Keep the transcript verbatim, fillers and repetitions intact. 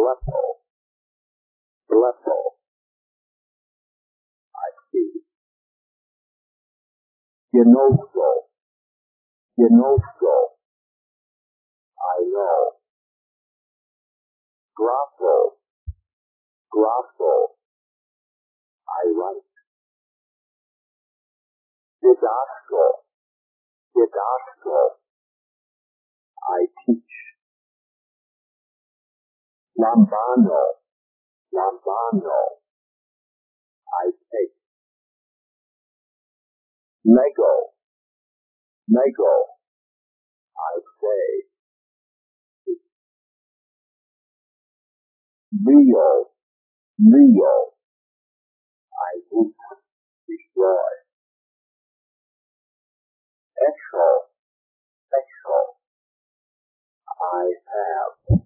Blepo, blepo, I see. Ginosko, ginosko, I know. Grasso, grasso, I write. Didasco, didasco, I teach. Lambano, lambano, I take. Lego, Lego, I say. Rio, Rio, I root, destroy. Echo, echo, I have.